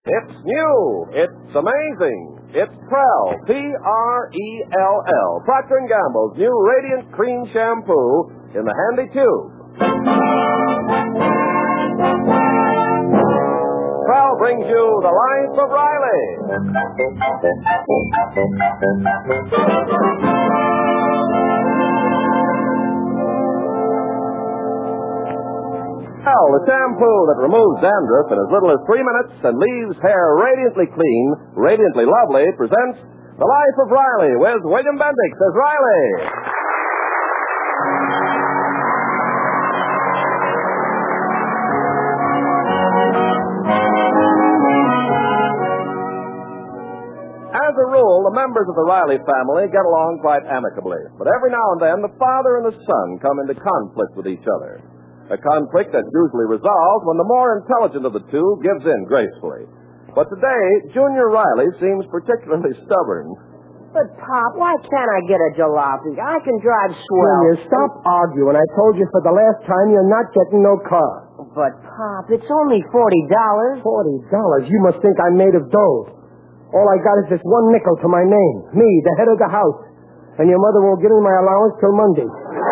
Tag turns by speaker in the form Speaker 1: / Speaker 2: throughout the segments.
Speaker 1: It's new. It's amazing. It's Prell, P-R-E-L-L, Procter & Gamble's new Radiant Cream Shampoo in the handy tube. Prell brings you The Life of Riley. Prell, the shampoo that removes dandruff in as little as 3 minutes and leaves hair radiantly clean, radiantly lovely, presents The Life of Riley with William Bendix as Riley. As a rule, the members of the Riley family get along quite amicably, but every now and then the father and the son come into conflict with each other. A conflict that's usually resolved when the more intelligent of the two gives in gracefully. But today, Junior Riley seems particularly stubborn.
Speaker 2: But, Pop, why can't I get a jalopy? I can drive swell.
Speaker 3: Junior, stop arguing. I told you for the last time you're not getting no car.
Speaker 2: But, Pop, it's only $40.
Speaker 3: $40? You must think I'm made of dough. All I got is this one nickel to my name. Me, the head of the house. And your mother won't give me my allowance till Monday.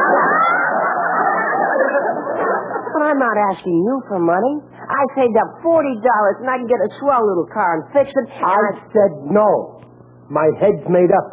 Speaker 2: But I'm not asking you for money. I saved up $40 and I can get a swell little car and fix it.
Speaker 3: I said no. My head's made up.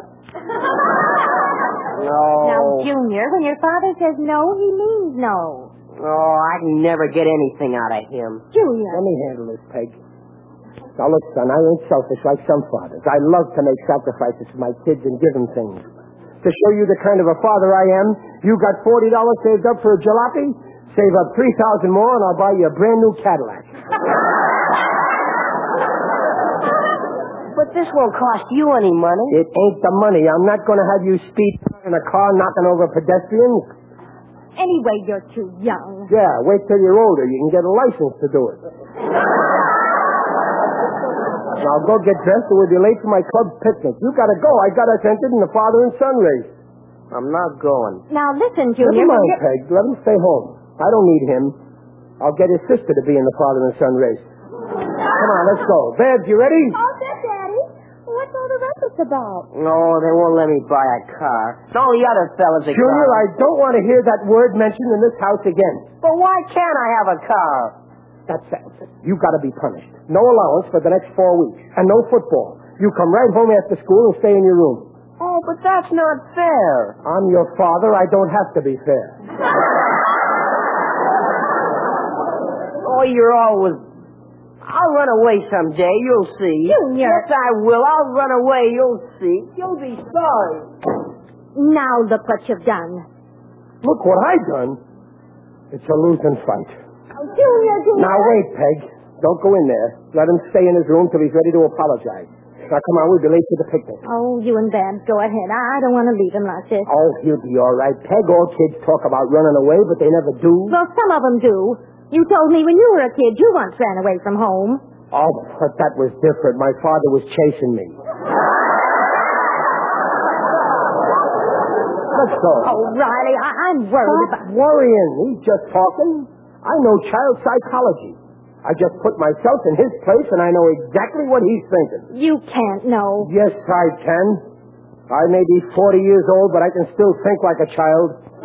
Speaker 2: No.
Speaker 4: Now, Junior, when your father says no, he means no.
Speaker 2: Oh, I can never get anything out of him.
Speaker 4: Junior.
Speaker 3: Let me handle this, Peg. Now, look, son, I ain't selfish like some fathers. I love to make sacrifices for my kids and give them things. To show you the kind of a father I am, you got $40 saved up for a jalopy? Save up $3,000 more, and I'll buy you a brand new Cadillac.
Speaker 2: But this won't cost you any money.
Speaker 3: It ain't the money. I'm not going to have you speed in a car knocking over pedestrians.
Speaker 4: Anyway, you're too young.
Speaker 3: Yeah, wait till you're older. You can get a license to do it. Now go get dressed or we'll be late for my club picnic. You gotta go. I got us entered in the father and son race.
Speaker 2: I'm not going.
Speaker 4: Now, listen, Junior.
Speaker 3: Never mind, Peg. Let him stay home. I don't need him. I'll get his sister to be in the father and son race. Come on, let's go. Babs, you ready?
Speaker 4: All set, Daddy. What's all the ruckus about?
Speaker 2: No, they won't let me buy a car. It's all the other fellas that
Speaker 3: Junior,
Speaker 2: got
Speaker 3: I don't want to hear that word mentioned in this house again.
Speaker 2: But why can't I have a car?
Speaker 3: That settles it. You got to be punished. No allowance for the next 4 weeks. And no football. You come right home after school and stay in your room.
Speaker 2: Oh, but that's not fair.
Speaker 3: I'm your father. I don't have to be fair.
Speaker 2: Oh, you're always... I'll run away someday. You'll see.
Speaker 4: Junior.
Speaker 2: Yes, I will. I'll run away. You'll see. You'll be sorry.
Speaker 4: Now look what you've done.
Speaker 3: Look what I've done. It's a losing fight.
Speaker 4: Oh, Junior.
Speaker 3: Now, wait, Peg. Don't go in there. Let him stay in his room till he's ready to apologize. Now, come on. We'll be late for the picnic.
Speaker 4: Oh, you and Babs, go ahead. I don't want to leave him like this.
Speaker 3: Oh, he'll be all right. Peg, all kids talk about running away, but they never do.
Speaker 4: Well, some of them do. You told me when you were a kid you once ran away from home.
Speaker 3: Oh, but that was different. My father was chasing me. Let's go.
Speaker 4: Oh, Riley, I'm worried
Speaker 3: Stop
Speaker 4: about...
Speaker 3: worrying. He's just talking. I know child psychology. I just put myself in his place, and I know exactly what he's thinking.
Speaker 4: You can't know.
Speaker 3: Yes, I can. I may be 40 years old, but I can still think like a child.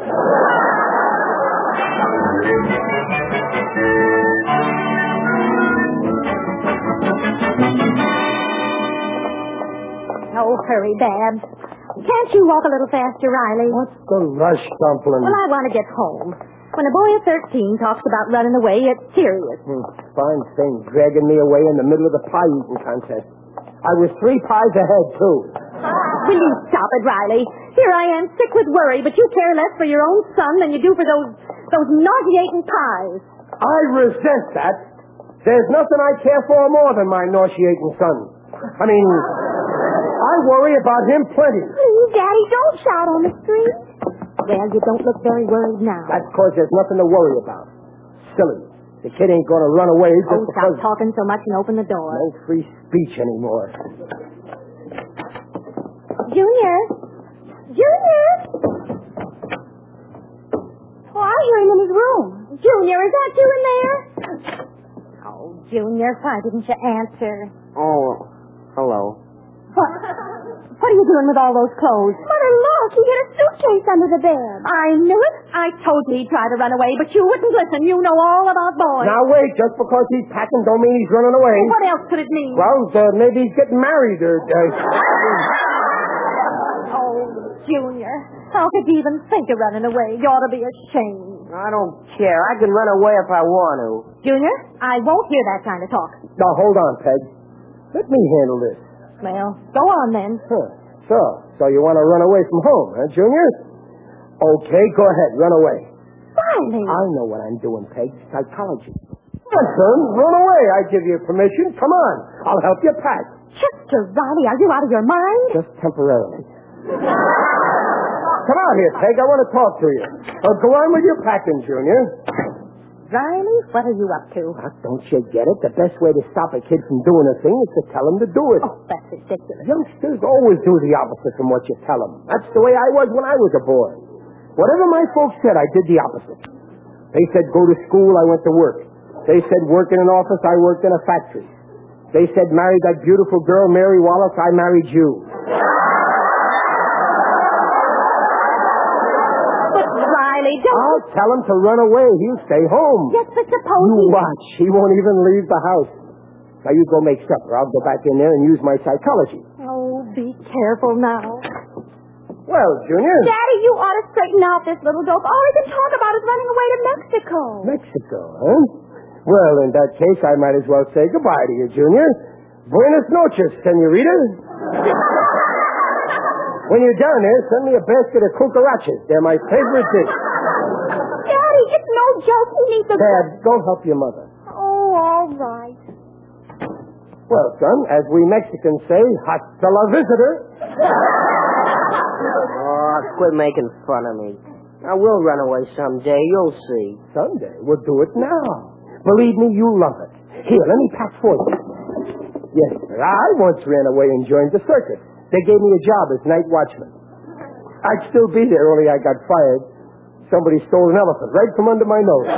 Speaker 4: Oh, hurry, Babs. Can't you walk a little faster, Riley?
Speaker 3: What's the rush, Dumpling?
Speaker 4: Well, I want to get home. When a boy of 13 talks about running away, it's serious.
Speaker 3: Fine thing, dragging me away in the middle of the pie-eating contest. I was 3 pies ahead, too.
Speaker 4: Will you stop it, Riley? Here I am, sick with worry, but you care less for your own son than you do for those nauseating pies.
Speaker 3: I resent that. There's nothing I care for more than my nauseating son. I mean, I worry about him plenty.
Speaker 4: Please, Daddy, don't shout on the street. Well, you don't look very worried now.
Speaker 3: That's because there's nothing to worry about. Silly. The kid ain't going to run away just
Speaker 4: stop
Speaker 3: because...
Speaker 4: talking so much and open the door.
Speaker 3: No free speech anymore.
Speaker 4: Junior? Junior? Oh, I hear him in his room. Junior, is that you in there? Oh, Junior, why didn't you answer?
Speaker 2: Oh, hello.
Speaker 4: What are you doing with all those clothes? Mother, look, he hid a suitcase under the bed. I knew it. I told you he'd try to run away, but you wouldn't listen. You know all about boys.
Speaker 3: Now, wait. Just because he's packing don't mean he's running away.
Speaker 4: What else could it mean?
Speaker 3: Well, maybe he's getting married or...
Speaker 4: Oh, Junior, how could you even think of running away? You ought to be ashamed.
Speaker 2: I don't care. I can run away if I want to.
Speaker 4: Junior, I won't hear that kind of talk.
Speaker 3: Now, hold on, Peg. Let me handle this.
Speaker 4: Well, go on then.
Speaker 3: So you want to run away from home, huh, Junior? Okay, go ahead, run away.
Speaker 4: Riley.
Speaker 3: I know what I'm doing, Peg. Psychology. Come on, son, run away. I give you permission. Come on. I'll help you pack.
Speaker 4: Chester Riley, are you out of your mind?
Speaker 3: Just temporarily. Come out here, Peg. I want to talk to you. Go on with your packing, Junior.
Speaker 4: Riley, what are you up to?
Speaker 3: Don't you get it? The best way to stop a kid from doing a thing is to tell him to do it.
Speaker 4: Oh, that's ridiculous.
Speaker 3: Youngsters always do the opposite from what you tell them. That's the way I was when I was a boy. Whatever my folks said, I did the opposite. They said go to school, I went to work. They said work in an office, I worked in a factory. They said marry that beautiful girl, Mary Wallace, I married you. I'll tell him to run away. He'll stay home.
Speaker 4: Yes, but suppose
Speaker 3: You watch. He won't even leave the house. Now, you go make supper. I'll go back in there and use my psychology.
Speaker 4: Oh, be careful now.
Speaker 3: Well, Junior.
Speaker 4: Daddy, you ought to straighten out this little dope. All he can talk about is running away to Mexico.
Speaker 3: Mexico, huh? Well, in that case, I might as well say goodbye to you, Junior. Buenas noches, senorita. When you're down there, send me a basket of cucarachas. They're my favorite dish.
Speaker 4: Daddy, it's no joke. He needs to...
Speaker 3: Dad, go help your mother.
Speaker 4: Oh, all right.
Speaker 3: Well, son, as we Mexicans say, hasta la visitor.
Speaker 2: Oh, quit making fun of me. I will run away someday. You'll see.
Speaker 3: Someday? We'll do it now. Believe me, you'll love it. Here, let me pack for you. Yes, sir. I once ran away and joined the circus. They gave me a job as night watchman. I'd still be there, only I got fired. Somebody stole an elephant right from under my nose.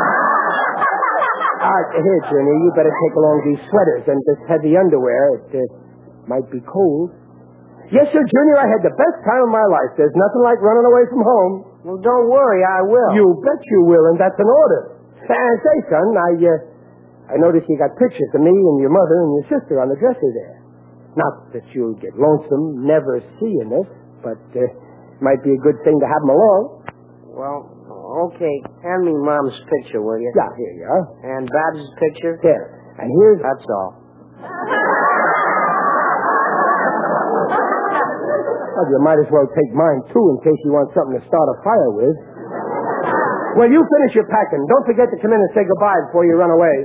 Speaker 3: Here, Junior, you better take along these sweaters and this heavy underwear. It might be cold. Yes, sir, Junior, I had the best time of my life. There's nothing like running away from home.
Speaker 2: Well, don't worry, I will.
Speaker 3: You bet you will, and that's an order. And say, son, I noticed you got pictures of me and your mother and your sister on the dresser there. Not that you'll get lonesome never seeing this, but it might be a good thing to have them along.
Speaker 2: Well, okay. Hand me Mom's picture, will you?
Speaker 3: Yeah, here you are.
Speaker 2: And Babs' picture?
Speaker 3: There. And here's...
Speaker 2: That's all.
Speaker 3: Well, you might as well take mine, too, in case you want something to start a fire with. Well, you finish your packing. Don't forget to come in and say goodbye before you run away.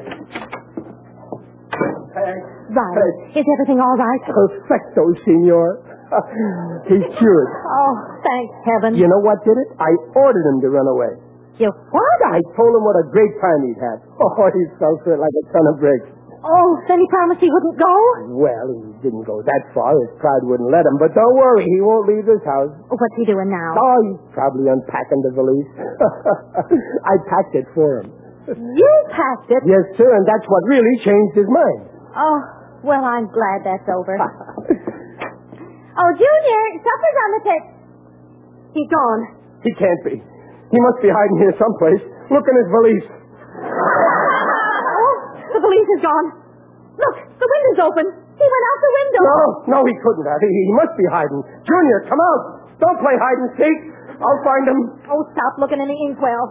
Speaker 4: Riley, is everything all right?
Speaker 3: Perfecto, senor. He's cured.
Speaker 4: Oh, thank heaven.
Speaker 3: You know what did it? I ordered him to run away.
Speaker 4: You what?
Speaker 3: I told him what a great time he'd had. Oh, he fell for it like a ton of bricks.
Speaker 4: Oh, then he promised he wouldn't go?
Speaker 3: Well, he didn't go that far. His pride wouldn't let him. But don't worry, he won't leave this house.
Speaker 4: What's he doing now?
Speaker 3: Oh, he's probably unpacking the valise. I packed it for him.
Speaker 4: You packed it?
Speaker 3: Yes, sir, and that's what really changed his mind.
Speaker 4: Oh, well, I'm glad that's over. Oh, Junior, supper's on the table. He's gone.
Speaker 3: He can't be. He must be hiding here someplace. Look in his valise.
Speaker 4: Oh, the valise is gone. Look, the window's open. He went out the window.
Speaker 3: No, he couldn't have. He must be hiding. Junior, come out. Don't play hide and seek. I'll find him.
Speaker 4: Oh, stop looking in the inkwell.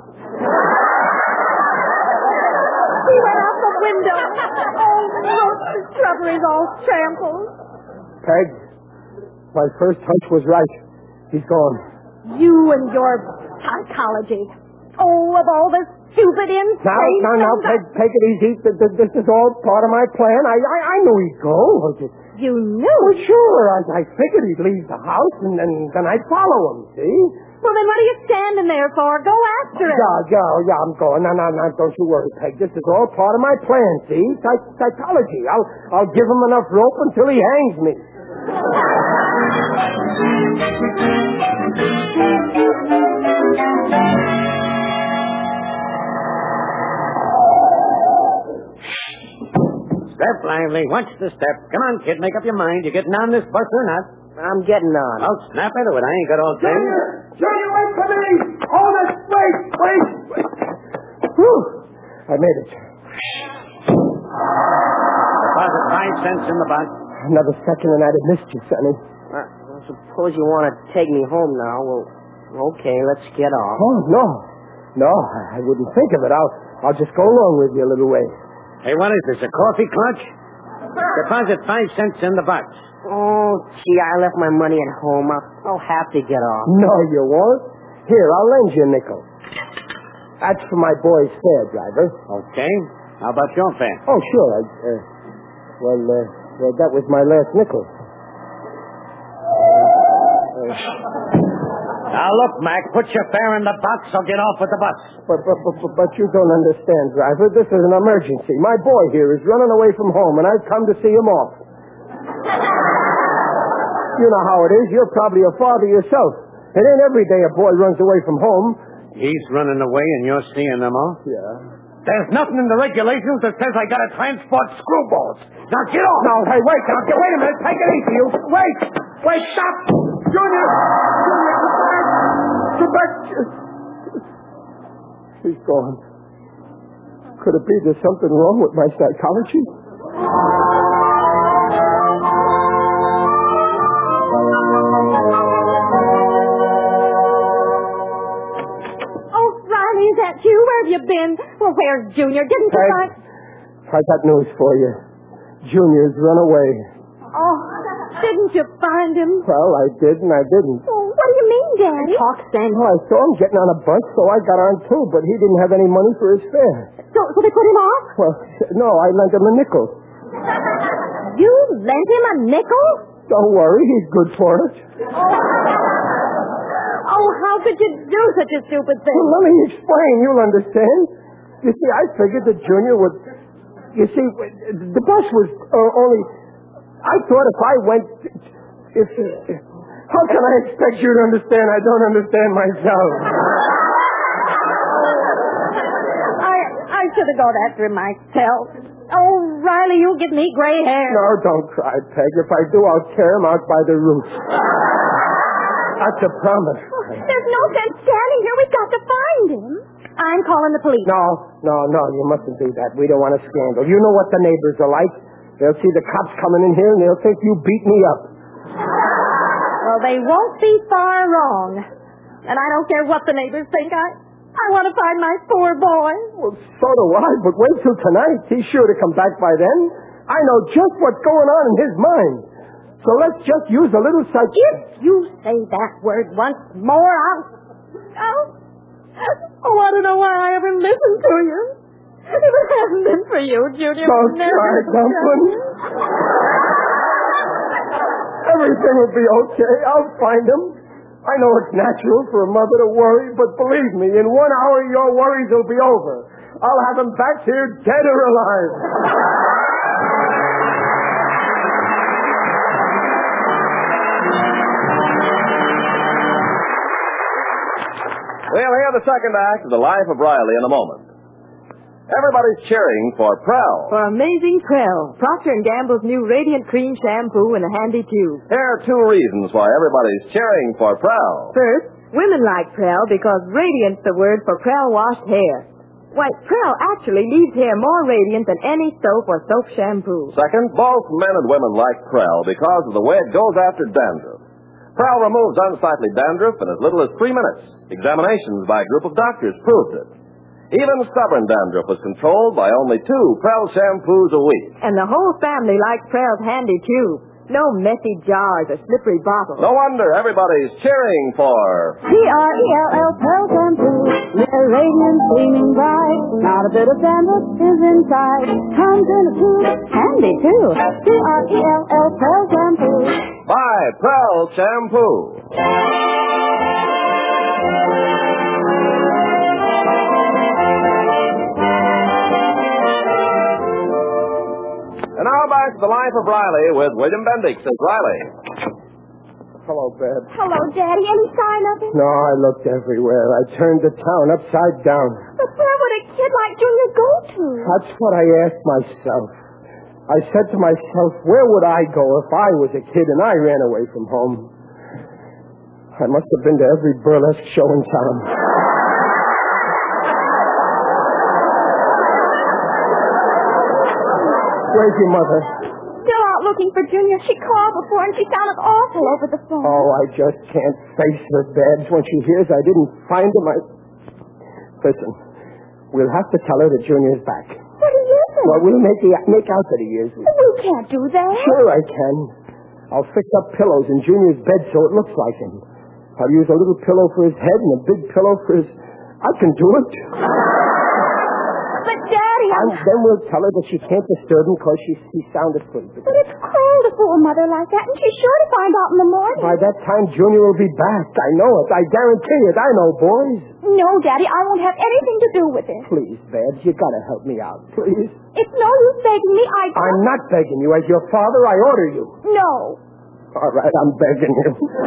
Speaker 4: He went out the window. Oh, look, the shrubbery's all trampled.
Speaker 3: Peg, my first hunch was right. He's gone.
Speaker 4: You and your psychology. Oh, of all the stupid insane...
Speaker 3: Now, Peg, take it easy. This is all part of my plan. I knew he'd go.
Speaker 4: You knew?
Speaker 3: Well, sure. I figured he'd leave the house, and then I'd follow him, see?
Speaker 4: Well, then what are you standing there for? Go after him.
Speaker 3: Yeah, I'm going. No, don't you worry, Peg. This is all part of my plan, see? Psychology. I'll give him enough rope until he hangs me.
Speaker 5: Step lively. Watch the step. Come on, kid. Make up your mind. You getting on this bus or not?
Speaker 2: I'm getting on.
Speaker 5: Oh, snap into it. I ain't got all day.
Speaker 3: Junior, wait for me! Hold it! Wait! Whew. I made it.
Speaker 5: Deposit 5 cents in the box.
Speaker 3: Another second and I'd have missed you, Sonny.
Speaker 2: I suppose you want to take me home now. Well, okay, let's get off.
Speaker 3: Oh, no. No, I wouldn't think of it. I'll just go along with you a little way.
Speaker 5: Hey, what is this, a coffee clutch? Deposit 5 cents in the box.
Speaker 2: Oh, gee, I left my money at home. I'll have to get off.
Speaker 3: No, you won't. Here, I'll lend you a nickel. That's for my boy's fare, driver.
Speaker 5: Okay. How about your fare?
Speaker 3: Oh, sure. Well, that was my last nickel.
Speaker 5: Now, look, Mac, put your fare in the box or get off with the bus.
Speaker 3: But you don't understand, driver. This is an emergency. My boy here is running away from home, and I've come to see him off. You know how it is. You're probably a father yourself. It ain't every day a boy runs away from home.
Speaker 5: He's running away and you're seeing them off?
Speaker 3: Yeah.
Speaker 5: There's nothing in the regulations that says I gotta transport screwballs. Now get off!
Speaker 3: No, hey, wait. Now, wait a minute. Take it easy, you. Wait, stop! Junior, come back. He's gone. Could it be there's something wrong with my psychology?
Speaker 4: Is that you? Where have you been? Well, where's Junior? Didn't you find...
Speaker 3: I got news for you. Junior's run away.
Speaker 4: Oh, didn't you find him?
Speaker 3: Well, I did and I didn't.
Speaker 4: Oh, what do you mean, Daddy?
Speaker 2: Talk, Sandy.
Speaker 3: Oh, I saw him getting on a bus, so I got on too, but he didn't have any money for his fare.
Speaker 4: So they put him off?
Speaker 3: Well, no, I lent him a nickel.
Speaker 4: You lent him a nickel?
Speaker 3: Don't worry, he's good for it.
Speaker 4: Oh, how could you do such a stupid thing?
Speaker 3: Well, let me explain. You'll understand. You see, I figured that Junior would... You see, the bus was only... I thought if I went... How can I expect you to understand? I don't understand myself.
Speaker 4: I should have gone after him myself. Oh, Riley, you'll give me gray hair.
Speaker 3: No, don't cry, Peg. If I do, I'll tear him out by the roots. That's a promise.
Speaker 4: There's no sense standing here. We've got to find him. I'm calling the police.
Speaker 3: No, you mustn't do that. We don't want a scandal. You know what the neighbors are like. They'll see the cops coming in here and they'll think you beat me up.
Speaker 4: Well, they won't be far wrong. And I don't care what the neighbors think. I want to find my poor boy.
Speaker 3: Well, so do I, but wait till tonight. He's sure to come back by then. I know just what's going on in his mind. So let's just use a little psych...
Speaker 4: If you say that word once more, I don't know why I ever listened to you. If it hasn't been for you, Junior...
Speaker 3: Don't cry, Dumpling. Everything will be okay. I'll find him. I know it's natural for a mother to worry, but believe me, in 1 hour your worries will be over. I'll have him back here dead or alive.
Speaker 1: We'll hear the second act of The Life of Riley in a moment. Everybody's cheering for Prell.
Speaker 6: For Amazing Prell, Procter & Gamble's new Radiant Cream Shampoo in a handy tube.
Speaker 1: Here are 2 reasons why everybody's cheering for Prell.
Speaker 6: First, women like Prell because radiant's the word for Prell washed hair. Why, Prell actually leaves hair more radiant than any soap or soap shampoo.
Speaker 1: Second, both men and women like Prell because of the way it goes after dandruff. Prell removes unsightly dandruff in as little as 3 minutes. Examinations by a group of doctors proved it. Even stubborn dandruff was controlled by only 2 Prell shampoos a week.
Speaker 6: And the whole family likes Prell's handy tube. No messy jars or slippery bottles.
Speaker 1: No wonder everybody's cheering for
Speaker 7: P-R-E-L-L Prell Shampoo. They're radiant, gleaming bright. Not a bit of dandruff is inside. Comes in a tube, handy too. P-R-E-L-L Prell Shampoo.
Speaker 1: by Prell Shampoo. And now back to the life of Riley with William Bendix as Riley.
Speaker 3: Hello, Beb.
Speaker 4: Hello, Daddy. Any sign of him?
Speaker 3: No, I looked everywhere. I turned the town upside down.
Speaker 4: But where would a kid like Junior go to?
Speaker 3: That's what I asked myself. I said to myself, where would I go if I was a kid and I ran away from home? I must have been to every burlesque show in town. Where's your mother?
Speaker 4: Still out looking for Junior. She called before and she sounded awful over the phone.
Speaker 3: Oh, I just can't face her, Babs. When she hears I didn't find him, Listen, we'll have to tell her that Junior's back.
Speaker 4: What do you think?
Speaker 3: Well, we'll make out that he is.
Speaker 4: We can't do that.
Speaker 3: Sure I can. I'll fix up pillows in Junior's bed so it looks like him. I'll use a little pillow for his head and a big pillow for his... I can do it.
Speaker 4: But, Daddy,
Speaker 3: And then we'll tell her that she can't disturb him because he's sound asleep.
Speaker 4: But it's cruel to fool Mother like that, and she's sure to find out in the morning.
Speaker 3: By that time, Junior will be back. I know it. I guarantee it. I know, boys.
Speaker 4: No, Daddy, I won't have anything to do with it.
Speaker 3: Please, Babs, you gotta help me out, please.
Speaker 4: It's no use begging me.
Speaker 3: I'm not begging you. As your father, I order you.
Speaker 4: No.
Speaker 3: All right, I'm begging you.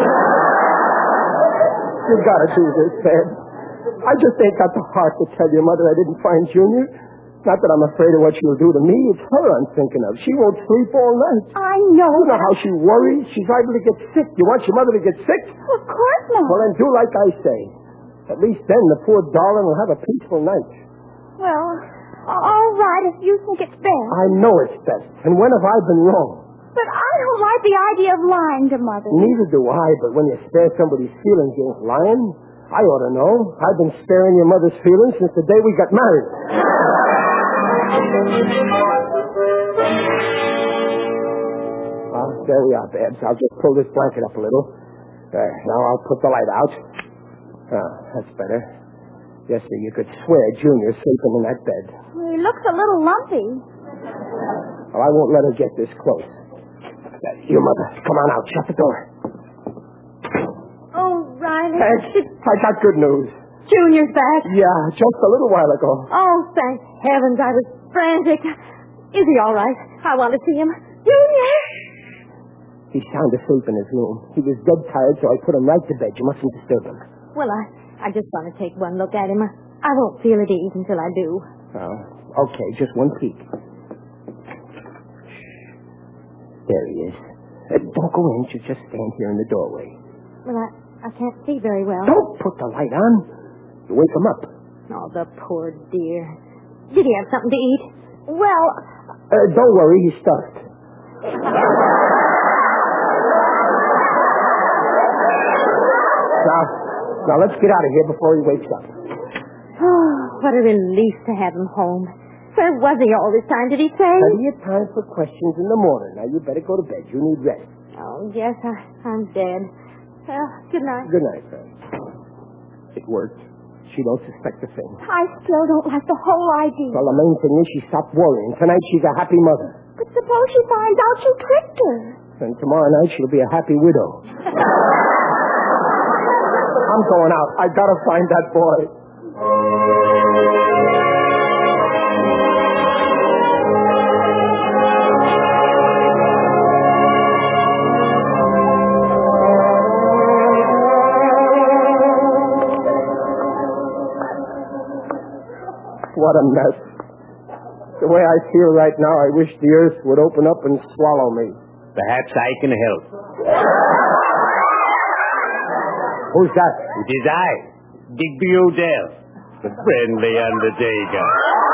Speaker 3: You gotta do this, Babs. I just ain't got the heart to tell your mother I didn't find Junior. Not that I'm afraid of what she'll do to me. It's her I'm thinking of. She won't sleep all night.
Speaker 4: I know.
Speaker 3: You know how she worries? She's liable to get sick. You want your mother to get sick?
Speaker 4: Of course not.
Speaker 3: Well, then do like I say. At least then the poor darling will have a peaceful night.
Speaker 4: Well, all right, if you think it's best.
Speaker 3: I know it's best. And when have I been wrong?
Speaker 4: But I don't like the idea of lying to Mother.
Speaker 3: Neither do I, but when you spare somebody's feelings, you ain't lying. I ought to know. I've been sparing your mother's feelings since the day we got married. Well, there we are, Babs. I'll just pull this blanket up a little. There. Now I'll put the light out. That's better. Yes, sir, you could swear Junior's sleeping in that bed.
Speaker 4: He looks a little lumpy.
Speaker 3: Well, I won't let her get this close. Your mother, come on out. Shut the door.
Speaker 4: Oh, Riley.
Speaker 3: I got good news.
Speaker 4: Junior's back.
Speaker 3: Yeah, just a little while ago.
Speaker 4: Oh, thank heavens. I was frantic. Is he all right? I want to see him. Junior!
Speaker 3: He's sound asleep in his room. He was dead tired, so I put him right to bed. You mustn't disturb him.
Speaker 4: Well, I just want to take one look at him. I won't feel at ease until I do.
Speaker 3: Oh, okay, just one peek. There he is. Don't go in. You just stand here in the doorway.
Speaker 4: Well, I can't see very well.
Speaker 3: Don't put the light on. You wake him up.
Speaker 4: Oh, the poor dear. Did he have something to eat? Well...
Speaker 3: don't worry. He's stuffed. Now, let's get out of here before he wakes up.
Speaker 4: Oh, what a relief to have him home. Where was he all this time, did he say?
Speaker 3: Plenty of time for questions in the morning. Now, you better go to bed. You need rest.
Speaker 4: Oh, yes, I'm dead. Well, good night.
Speaker 3: Good night, friend. It worked. She don't suspect a thing.
Speaker 4: I still don't like the whole idea.
Speaker 3: Well, the main thing is she stopped worrying. Tonight she's a happy mother.
Speaker 4: But suppose she finds out you tricked her.
Speaker 3: And tomorrow night she'll be a happy widow. I'm going out. I gotta find that boy. What a mess. The way I feel right now, I wish the earth would open up and swallow me.
Speaker 5: Perhaps I can help.
Speaker 3: Who's that?
Speaker 5: It is I, Digby Odell, the friendly undertaker.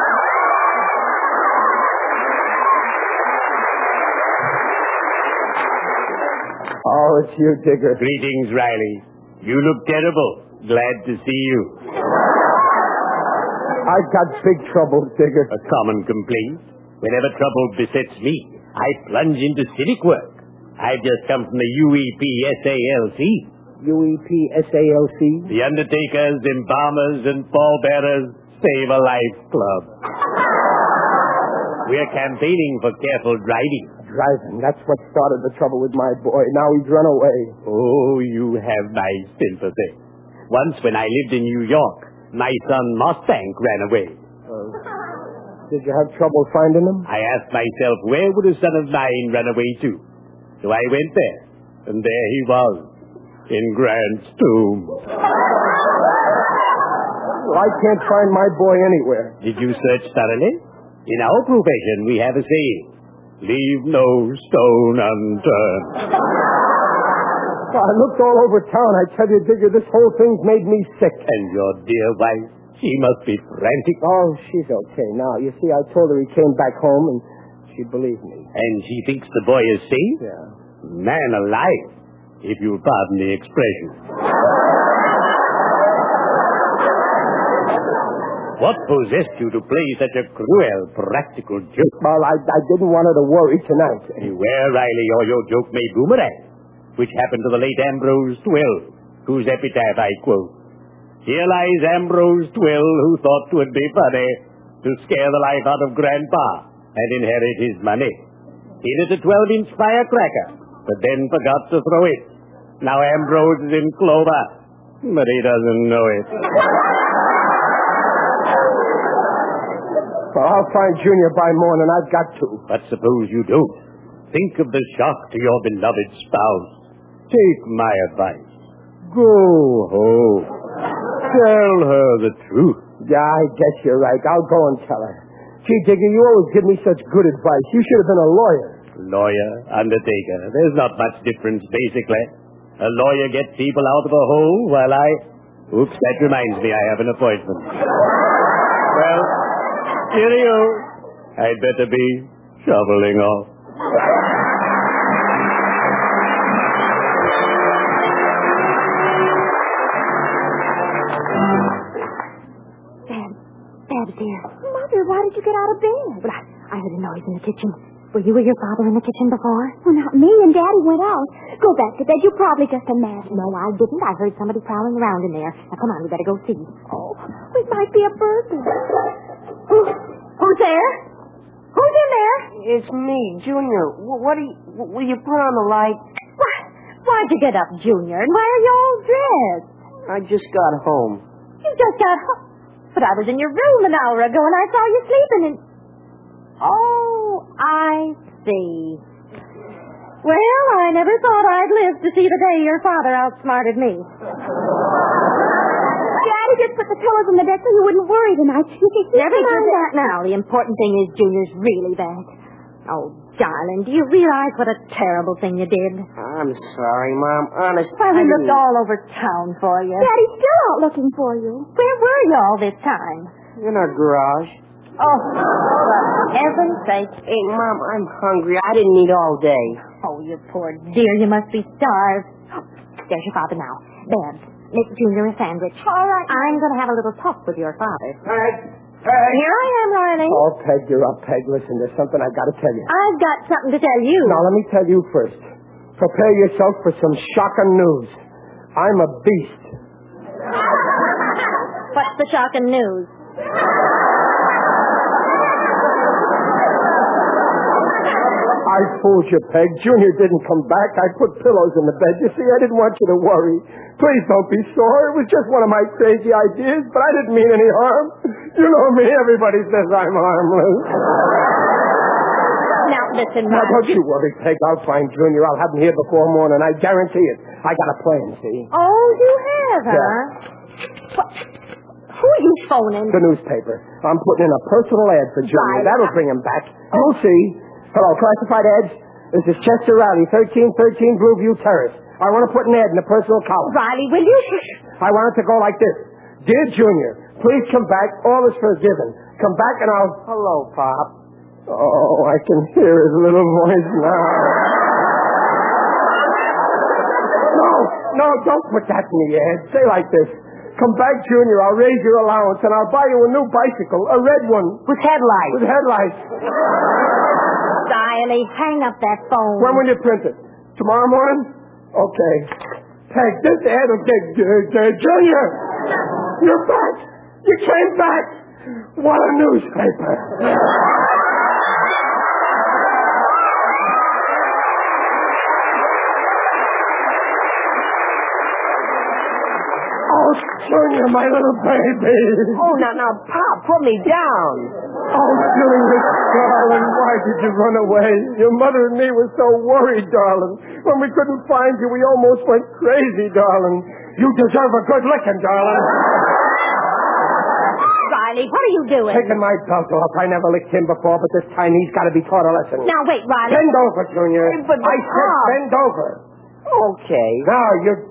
Speaker 3: Oh, it's you, Digger.
Speaker 5: Greetings, Riley. You look terrible. Glad to see you.
Speaker 3: I've got big trouble, Digger.
Speaker 5: A common complaint. Whenever trouble besets me, I plunge into civic work. I've just come from the UEPSALC.
Speaker 3: UEPSALC?
Speaker 5: The Undertakers, Embalmers, and Pallbearers Save a Life Club. We're campaigning for careful driving.
Speaker 3: Driving? That's what started the trouble with my boy. Now he's run away.
Speaker 5: Oh, you have my sympathy. Once when I lived in New York, my son Mustang ran away.
Speaker 3: Did you have trouble finding him?
Speaker 5: I asked myself, where would a son of mine run away to? So I went there, and there he was, in Grant's tomb.
Speaker 3: Well, I can't find my boy anywhere.
Speaker 5: Did you search thoroughly? In our profession, we have a saying, Leave no stone unturned.
Speaker 3: I looked all over town. I tell you, Digger, this whole thing's made me sick.
Speaker 5: And your dear wife, she must be frantic.
Speaker 3: Oh, she's okay now. You see, I told her he came back home, and she believed me.
Speaker 5: And she thinks the boy is safe?
Speaker 3: Yeah.
Speaker 5: Man alive, if you'll pardon the expression. What possessed you to play such a cruel, practical joke?
Speaker 3: Well, I didn't want her to worry tonight.
Speaker 5: Beware, Riley, or your joke may boomerang. Which happened to the late Ambrose Twill, whose epitaph I quote. Here lies Ambrose Twill, who thought 'twould be funny to scare the life out of Grandpa and inherit his money. He lit a 12-inch firecracker, but then forgot to throw it. Now Ambrose is in clover, but he doesn't know it.
Speaker 3: Well, I'll find Junior by morning. I've got to.
Speaker 5: But suppose you don't. Think of the shock to your beloved spouse. Take my advice. Go home. Tell her the truth.
Speaker 3: Yeah, I guess you're right. I'll go and tell her. Gee, Digger, you always give me such good advice. You should have been a lawyer.
Speaker 5: Lawyer, undertaker. There's not much difference, basically. A lawyer gets people out of a hole while I... Oops, that reminds me I have an appointment. Well, cheerio. I'd better be shoveling off.
Speaker 4: Dad, dear. Mother, why did you get out of bed?
Speaker 8: But I heard a noise in the kitchen. Were you or your father in the kitchen before?
Speaker 4: Well, not me, and Daddy went out. Go back to bed. You probably just imagined.
Speaker 8: No, I didn't. I heard somebody prowling around in there. Now, come on, we better go see.
Speaker 4: Oh, it might be a burglar. Who's there? Who's in there?
Speaker 2: It's me, Junior. Will you put on the light?
Speaker 8: Why'd you get up, Junior? And why are you all dressed?
Speaker 2: I just got home.
Speaker 8: You just got home. But I was in your room an hour ago, and I saw you sleeping in... Oh, I see. Well, I never thought I'd live to see the day your father outsmarted me.
Speaker 4: Daddy just put the pillows in the bed so you wouldn't worry tonight. You see,
Speaker 8: Never mind that now. The important thing is Junior's really back. Oh, darling, do you realize what a terrible thing you did?
Speaker 2: I'm sorry, Mom. Honest,
Speaker 8: Why, we looked all over town for you.
Speaker 4: Daddy's still out looking for you.
Speaker 8: Where were you all this time?
Speaker 2: in our garage.
Speaker 8: Oh, for heaven's sake.
Speaker 2: Hey, Mom, I'm hungry. I didn't eat all day.
Speaker 8: Oh, you poor dear. You must be starved. Oh, there's your father now. Babs, make Junior a sandwich.
Speaker 4: All right.
Speaker 8: I'm going to have a little talk with your father.
Speaker 3: Peg!
Speaker 8: Here I am, Riley.
Speaker 3: Oh, Peg, you're up, Peg. Listen, there's something I've got to tell you.
Speaker 8: I've got something to tell you.
Speaker 3: Now, let me tell you first. Prepare yourself for some shocking news. I'm a beast.
Speaker 8: What's the shocking news?
Speaker 3: I fooled you, Peg. Junior didn't come back. I put pillows in the bed. You see, I didn't want you to worry. Please don't be sore. It was just one of my crazy ideas, but I didn't mean any harm. You know me. Everybody says I'm harmless.
Speaker 8: Now, listen,
Speaker 3: Now,
Speaker 8: Riley.
Speaker 3: don't you worry, Peg. I'll find Junior. I'll have him here before morning. I guarantee it. I got a plan, see?
Speaker 8: Oh, you have, huh?
Speaker 3: Yeah.
Speaker 8: What? Who are you phoning?
Speaker 3: The newspaper. I'm putting in a personal ad for Junior.
Speaker 8: Right.
Speaker 3: That'll bring him back. You'll see. Hello, classified ads. This is Chester Riley, 1313 Blueview Terrace. I want to put an ad in the personal column.
Speaker 8: Riley, will you?
Speaker 3: I want it to go like this. Dear Junior, please come back. All is forgiven. Come back and I'll...
Speaker 2: Hello, Pop.
Speaker 3: Oh, I can hear his little voice now. No, don't put that in the ad. Say like this. Come back, Junior. I'll raise your allowance and I'll buy you a new bicycle, a red one.
Speaker 8: With headlights.
Speaker 3: With headlights.
Speaker 8: Riley, hang up that phone.
Speaker 3: When will you print it? Tomorrow morning? Okay. Peg, this ad will get Junior! You're back! You came back! What a newspaper! Oh, Junior, my little baby!
Speaker 2: Oh, now, Pop, put me down.
Speaker 3: Oh, Junior, darling, why did you run away? Your mother and me were so worried, darling. When we couldn't find you, we almost went crazy, darling. You deserve a good licking, darling.
Speaker 8: Riley. What are you doing?
Speaker 3: Taking my belt off. I never licked him before, but this time he's got to be taught a lesson.
Speaker 8: Now, wait, Riley.
Speaker 3: Bend over, Junior. I said bend over.
Speaker 2: Okay.
Speaker 3: Now,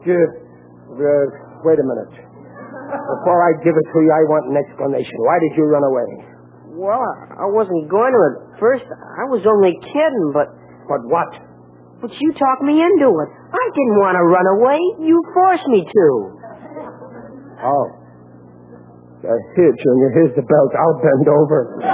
Speaker 3: wait a minute. Before I give it to you, I want an explanation. Why did you run away?
Speaker 2: Well, I wasn't going to at first. I was only kidding, but...
Speaker 3: But what?
Speaker 2: But you talked me into it. I didn't want to run away. You forced me to.
Speaker 3: Oh. Here, Junior, here's the belt. I'll bend over.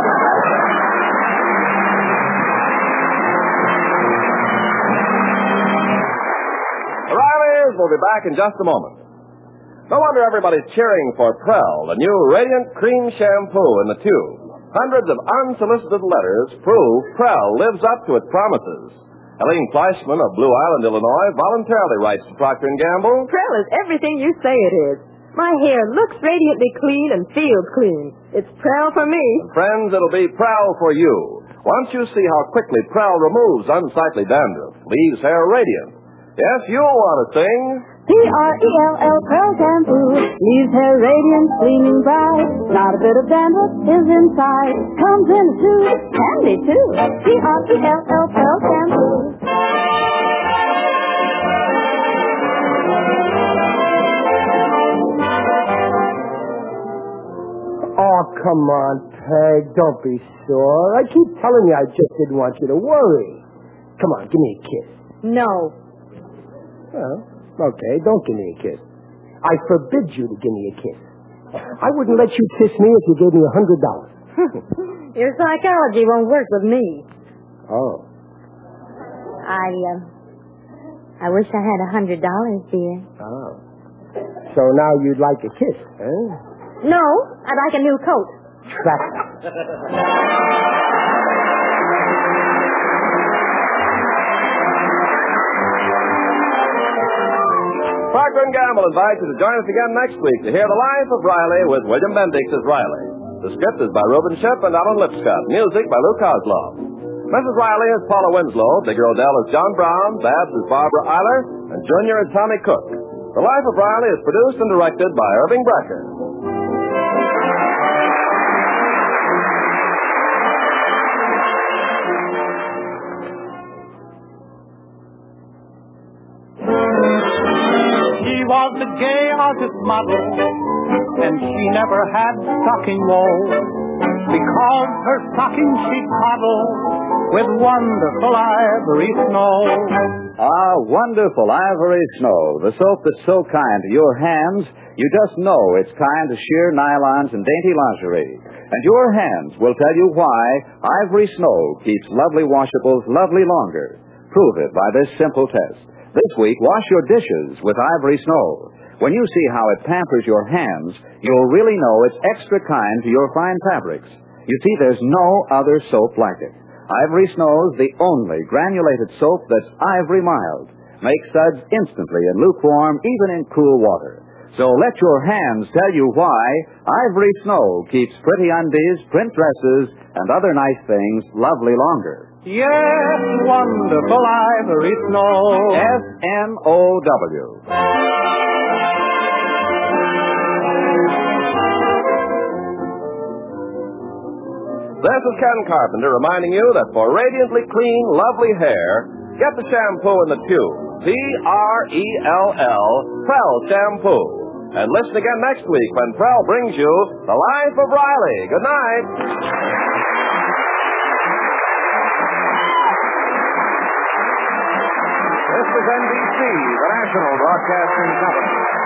Speaker 1: The Rileys will be back in just a moment. No wonder everybody's cheering for Prell, the new Radiant Cream Shampoo in the tube. Hundreds of unsolicited letters prove Prell lives up to its promises. Helene Fleischman of Blue Island, Illinois, voluntarily writes to Procter & Gamble.
Speaker 6: Prell is everything you say it is. My hair looks radiantly clean and feels clean. It's Prell for me.
Speaker 1: Friends, it'll be Prell for you. Once you see how quickly Prell removes unsightly dandruff, leaves hair radiant. Yes, you'll want to sing.
Speaker 7: P-R-E-L-L, Prell shampoo, leaves hair radiant, gleaming bright. Not a bit of dandruff is inside. Comes in a tube, handy too. P-R-E-L-L, Prell shampoo.
Speaker 3: Oh, come on, Peg. Don't be sore. I keep telling you I just didn't want you to worry. Come on, give me a kiss.
Speaker 6: No.
Speaker 3: Well, okay, don't give me a kiss. I forbid you to give me a kiss. I wouldn't let you kiss me if you gave me $100.
Speaker 8: Your psychology won't work with me.
Speaker 3: Oh.
Speaker 8: I wish I had $100, dear.
Speaker 3: Oh. So now you'd like a kiss, huh?
Speaker 8: No, I'd like a new coat.
Speaker 1: Procter & Gamble invites you to join us again next week to hear The Life of Riley with William Bendix as Riley. The script is by Reuben Ship and Alan Lipscott. Music by Lou Kozloff. Mrs. Riley is Paula Winslow. Digger Odell is John Brown. Babs is Barbara Eiler. And Junior is Tommy Cook. The Life of Riley is produced and directed by Irving Brecker.
Speaker 9: She was the gay artist model, and she never had stocking wool, because her stocking she coddled with wonderful ivory snow.
Speaker 10: Ah, wonderful ivory snow, the soap that's so kind to your hands, you just know it's kind to sheer nylons and dainty lingerie. And your hands will tell you why ivory snow keeps lovely washables lovely longer. Prove it by this simple test. This week, wash your dishes with ivory snow. When you see how it pampers your hands, you'll really know it's extra kind to your fine fabrics. You see, there's no other soap like it. Ivory Snow's the only granulated soap that's ivory mild. Makes suds instantly and lukewarm, even in cool water. So let your hands tell you why Ivory Snow keeps pretty undies, print dresses, and other nice things lovely longer.
Speaker 9: Yes, wonderful ivory snow.
Speaker 10: S-N-O-W.
Speaker 1: This is Ken Carpenter reminding you that for radiantly clean, lovely hair, get the shampoo in the tube. P-R-E-L-L, Prell Shampoo. And listen again next week when Prell brings you The Life of Riley. Good night.
Speaker 10: This is NBC, the national broadcasting company.